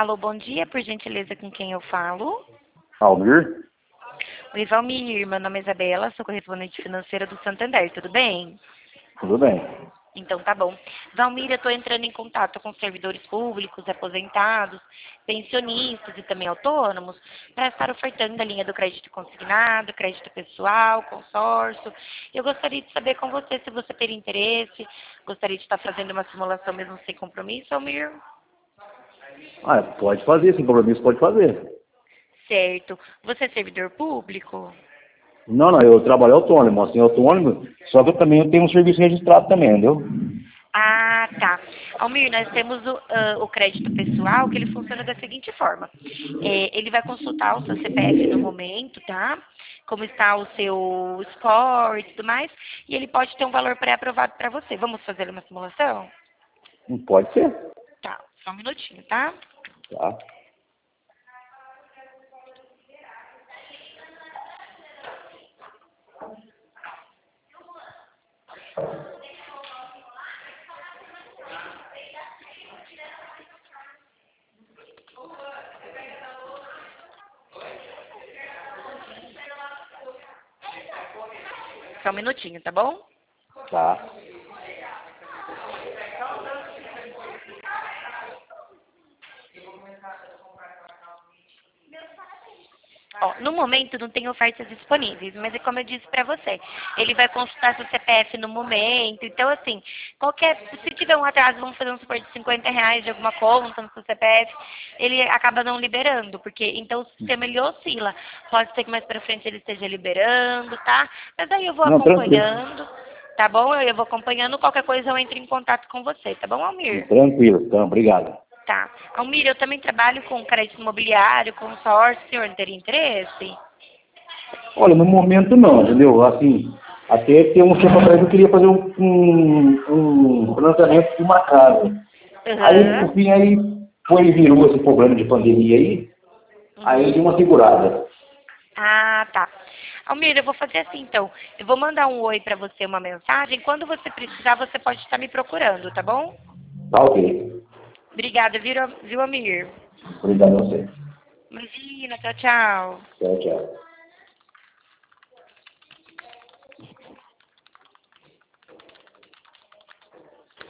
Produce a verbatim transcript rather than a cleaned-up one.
Alô, bom dia, por gentileza, com quem eu falo? Almir? Oi, Valmir, meu nome é Isabela, sou correspondente financeira do Santander, tudo bem? Tudo bem. Então tá bom. Valmir, eu estou entrando em contato com servidores públicos, aposentados, pensionistas e também autônomos para estar ofertando a linha do crédito consignado, crédito pessoal, consórcio. Eu gostaria de saber com você se você teria interesse, gostaria de estar fazendo uma simulação mesmo sem compromisso, Valmir? Ah, pode fazer, sem compromisso pode fazer. Certo. Você é servidor público? Não, não, eu trabalho autônomo, assim, autônomo, só que eu também tenho um serviço registrado também, entendeu? Ah, tá. Almir, nós temos o, ah, o crédito pessoal, que ele funciona da seguinte forma. É, ele vai consultar o seu C P F no momento, tá? Como está o seu score e tudo mais, e ele pode ter um valor pré-aprovado para você. Vamos fazer uma simulação? Não pode ser. Tá, só um minutinho, tá? Tá. Só um minutinho, tá bom? Tá. Ó, no momento não tem ofertas disponíveis, mas é como eu disse para você, ele vai consultar seu C P F no momento, então assim, qualquer, se tiver um atraso, vamos fazer um supor de cinquenta reais de alguma conta no seu C P F, ele acaba não liberando, porque então o sistema ele oscila, pode ser que mais para frente ele esteja liberando, tá? Mas aí eu vou Não, tranquilo. acompanhando, tá bom? Eu vou acompanhando, qualquer coisa eu entro em contato com você, tá bom, Almir? Tranquilo, então, obrigado. Tá. Almir, eu também trabalho com crédito imobiliário, consórcio, o senhor não teria interesse? Olha, no momento não, entendeu? Assim, até tem um tempo atrás eu queria fazer um, um, um financiamento de uma casa. Aí, Aham. por fim, aí foi e virou esse problema de pandemia aí, aí eu dei Uhum. uma segurada. Ah, tá. Almir, eu vou fazer assim então. Eu vou mandar um oi pra você, uma mensagem. Quando você precisar, você pode estar me procurando, tá bom? Tá ok. Obrigada, viu, viu Almir? Obrigado a você. Imagina, tchau, tchau. Tchau, tchau.